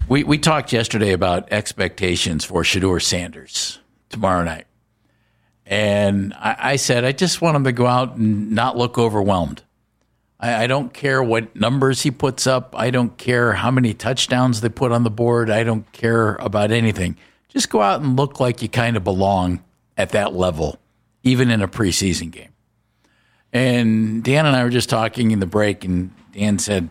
We talked yesterday about expectations for Shedeur Sanders tomorrow night. And I said, I just want him to go out and not look overwhelmed. I don't care what numbers he puts up. I don't care how many touchdowns they put on the board. I don't care about anything. Just go out and look like you kind of belong at that level, even in a preseason game. And Dan and I were just talking in the break, and Dan said,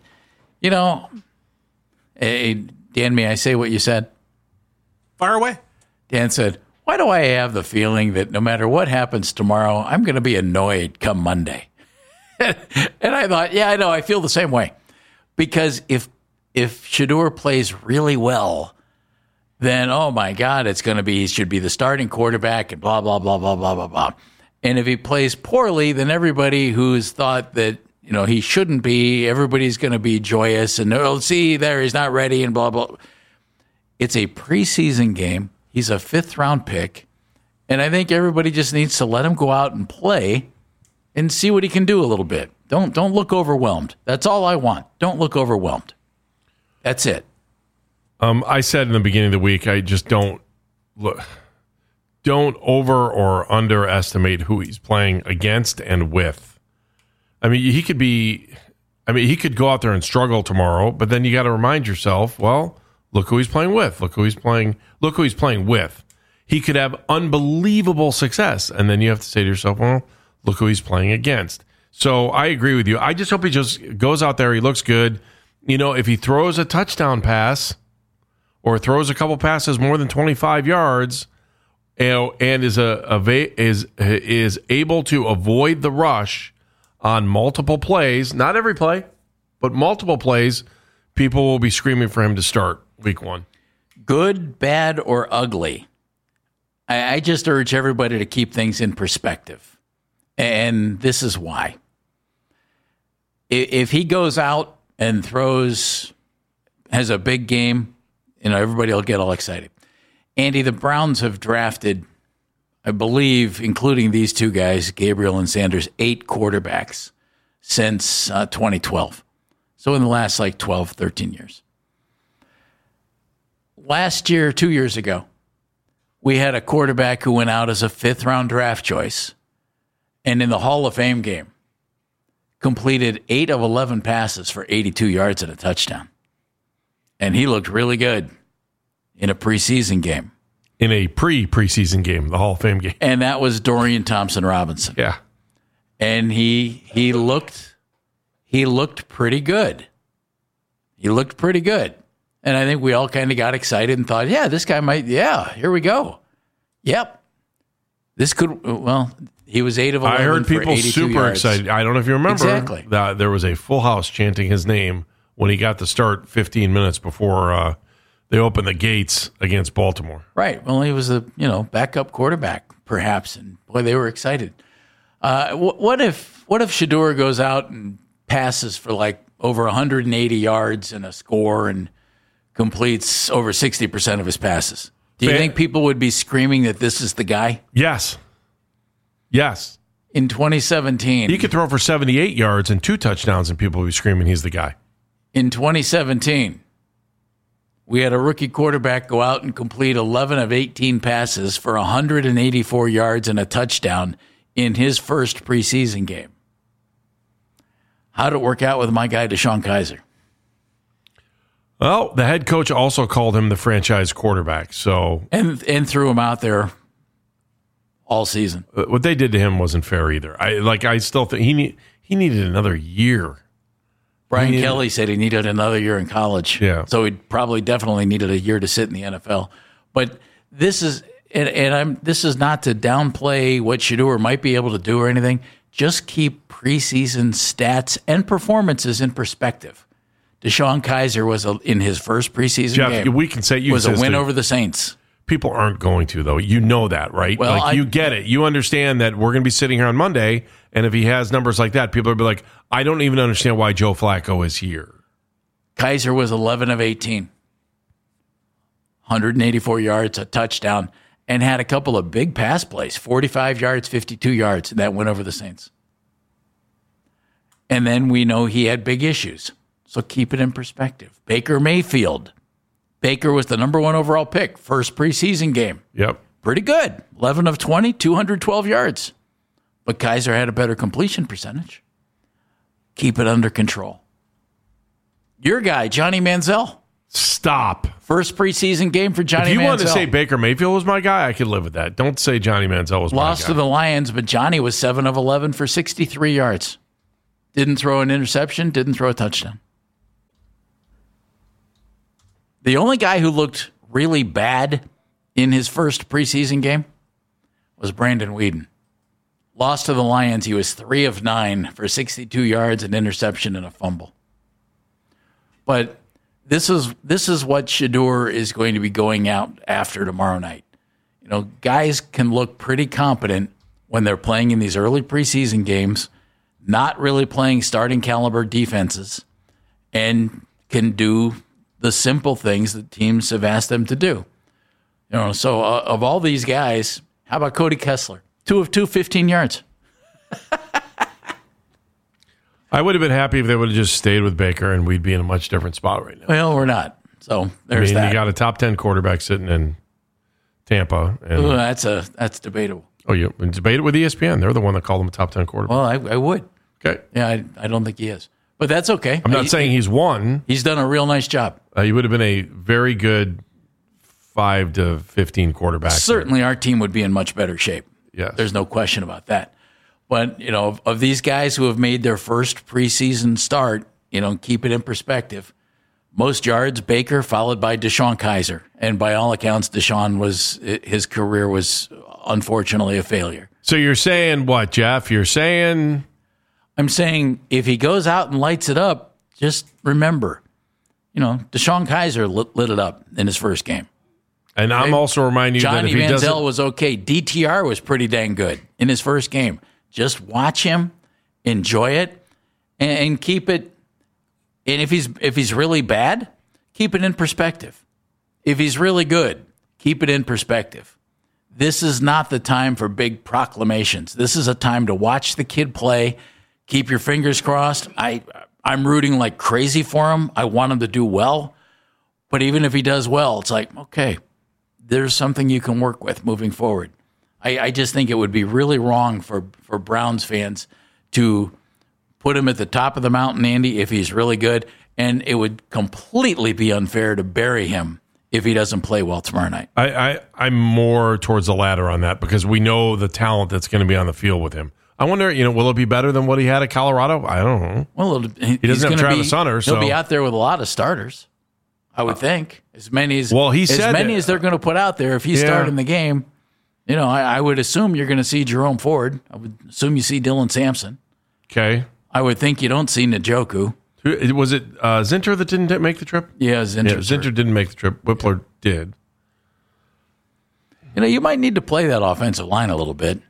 hey, Dan, may I say what you said? Fire away. Dan said, why do I have the feeling that no matter what happens tomorrow, I'm going to be annoyed come Monday? And I thought, yeah, I know. I feel the same way. Because if Shedeur plays really well, then, oh, my God, he should be the starting quarterback and blah, blah, blah, blah, blah, blah, blah. And if he plays poorly, then everybody who's thought that, he shouldn't be, everybody's going to be joyous and, see, there, he's not ready and blah, blah. It's a preseason game. He's a fifth-round pick. And I think everybody just needs to let him go out and play and see what he can do a little bit. Don't look overwhelmed. That's all I want. Don't look overwhelmed. That's it. I said in the beginning of the week, I just don't over or underestimate who he's playing against and with. I mean, he could go out there and struggle tomorrow, but then you got to remind yourself, well, look who he's playing with. Look who he's playing with. He could have unbelievable success, and then you have to say to yourself, well, look who he's playing against. So I agree with you. I just hope he just goes out there. He looks good. If he throws a touchdown pass or throws a couple passes more than 25 yards, and is able to avoid the rush on multiple plays, not every play, but multiple plays, people will be screaming for him to start week 1. Good, bad, or ugly. I just urge everybody to keep things in perspective. And this is why. If he goes out and has a big game, everybody will get all excited. Andy, the Browns have drafted, I believe, including these two guys, Gabriel and Sanders, 8 quarterbacks since 2012. So in the last 12, 13 years. Last year, 2 years ago, we had a quarterback who went out as a 5th-round draft choice and in the Hall of Fame game completed 8 of 11 passes for 82 yards and a touchdown. And he looked really good in a preseason game. In a preseason game, the Hall of Fame game. And that was Dorian Thompson-Robinson. Yeah. And he looked pretty good. He looked pretty good. And I think we all kind of got excited and thought, yeah, this guy might, here we go. Yep. This could, he was 8 of 11 I heard people super yards. excited. I don't know if you remember. Exactly. That there was a full house chanting his name when he got to start 15 minutes before they opened the gates against Baltimore. Right. Well, he was a, backup quarterback, perhaps. And, boy, they were excited. What if Shedeur goes out and passes for over 180 yards and a score and completes over 60% of his passes? Do you think people would be screaming that this is the guy? Yes. In 2017. He could throw for 78 yards and 2 touchdowns and people would be screaming he's the guy. In 2017, we had a rookie quarterback go out and complete 11 of 18 passes for 184 yards and a touchdown in his first preseason game. How'd it work out with my guy, DeShone Kizer? Well, the head coach also called him the franchise quarterback. So and threw him out there all season. What they did to him wasn't fair either. I still think he needed another year. Brian Kelly said he needed another year in college. Yeah. So he probably definitely needed a year to sit in the NFL. But this is this is not to downplay what Shedeur might be able to do or anything. Just keep preseason stats and performances in perspective. DeShone Kizer was in his first preseason game. We can say was a win over the Saints. People aren't going to, though. You know that, right? Well, you get it. You understand that we're going to be sitting here on Monday, and if he has numbers like that, people will be like, I don't even understand why Joe Flacco is here. Kizer was 11 of 18. 184 yards, a touchdown, and had a couple of big pass plays, 45 yards, 52 yards, and that went over the Saints. And then we know he had big issues. So keep it in perspective. Baker Mayfield Baker was the number 1 overall pick, first preseason game. Yep. Pretty good. 11 of 20, 212 yards. But Kaiser had a better completion percentage. Keep it under control. Your guy, Johnny Manziel. Stop. First preseason game for Johnny Manziel. If you wanted to say Baker Mayfield was my guy, I could live with that. Don't say Johnny Manziel was my guy. Lost to the Lions, but Johnny was 7 of 11 for 63 yards. Didn't throw an interception, didn't throw a touchdown. The only guy who looked really bad in his first preseason game was Brandon Weeden. Lost to the Lions, he was 3 of 9 for 62 yards, an interception, and a fumble. But this is what Shedeur is going to be going out after tomorrow night. You know, guys can look pretty competent when they're playing in these early preseason games, not really playing starting caliber defenses, and can do the simple things that teams have asked them to do. You know, so of all these guys, how about Cody Kessler? 2 of 2, 15 yards. I would have been happy if they would have just stayed with Baker, and we'd be in a much different spot right now. Well, we're not. So there's that. You got a top 10 quarterback sitting in Tampa. And, Ooh, that's debatable. Oh, you debate it with ESPN. They're the one that called him a top 10 quarterback. Well, I would. Okay. Yeah, I don't think he is. But that's okay. I'm not saying he's won. He's done a real nice job. He would have been a very good 5 to 15 quarterback. Certainly our team would be in much better shape. Yes. There's no question about that. But, you know, of these guys who have made their first preseason start, you know, keep it in perspective. Most yards, Baker, followed by Deshaun Kaiser. And by all accounts, his career was unfortunately a failure. So you're saying what, Jeff? You're saying... I'm saying if he goes out and lights it up, just remember, you know, Deshaun Kaiser lit it up in his first game. And I'm also reminding you Johnny that if he Manziel doesn't... was okay. DTR was pretty dang good in his first game. Just watch him, enjoy it, and keep it. And if he's really bad, keep it in perspective. If he's really good, keep it in perspective. This is not the time for big proclamations. This is a time to watch the kid play. Keep your fingers crossed. I'm rooting like crazy for him. I want him to do well. But even if he does well, it's like, okay, there's something you can work with moving forward. I just think it would be really wrong for Browns fans to put him at the top of the mountain, Andy, if he's really good. And it would completely be unfair to bury him if he doesn't play well tomorrow night. I'm more towards the latter on that because we know the talent that's going to be on the field with him. I wonder, will it be better than what he had at Colorado? I don't know. Well, he doesn't have Travis Hunter, so he'll be out there with a lot of starters. I would think as many as they're going to put out there. If he's starting the game, I would assume you're going to see Jerome Ford. I would assume you see Dylan Sampson. Okay. I would think you don't see Njoku. Was it Zinter that didn't make the trip? Yeah, Zinter didn't make the trip. Whippler did. You might need to play that offensive line a little bit.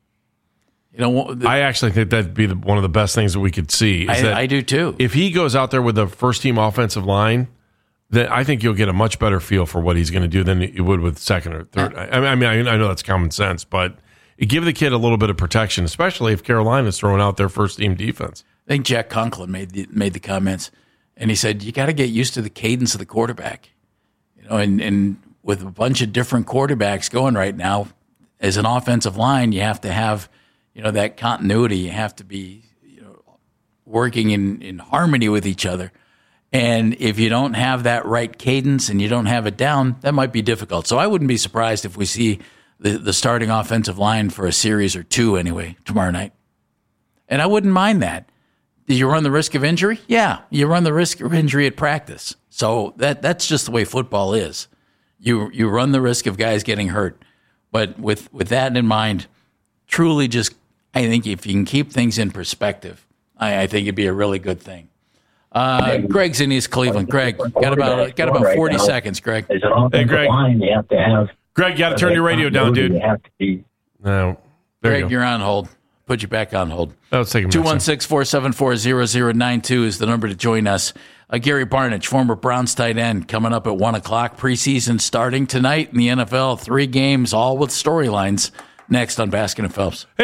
I actually think that'd be one of the best things that we could see. I do too. If he goes out there with the first team offensive line, then I think you'll get a much better feel for what he's going to do than you would with second or third. I know that's common sense, but give the kid a little bit of protection, especially if Carolina's throwing out their first team defense. I think Jack Conklin made the comments, and he said you got to get used to the cadence of the quarterback. And with a bunch of different quarterbacks going right now, as an offensive line, you have to have that continuity. You have to be working in harmony with each other. And if you don't have that right cadence and you don't have it down, that might be difficult. So I wouldn't be surprised if we see the starting offensive line for a series or two anyway tomorrow night. And I wouldn't mind that. Do you run the risk of injury? Yeah, you run the risk of injury at practice. So that's just the way football is. You run the risk of guys getting hurt. But with that in mind, truly I think if you can keep things in perspective, I think it'd be a really good thing. Greg's in East Cleveland. Greg, got about 40 seconds, Greg. Hey, Greg. You have to have. Greg, you got to turn your radio down, dude. You have to be. No. Greg, you're on hold. Put you back on hold. Let's take a 216-474-0092 is the number to join us. Gary Barnidge, former Browns tight end, coming up at 1 o'clock. Preseason starting tonight in the NFL. 3 games, all with storylines. Next on Baskin and Phelps.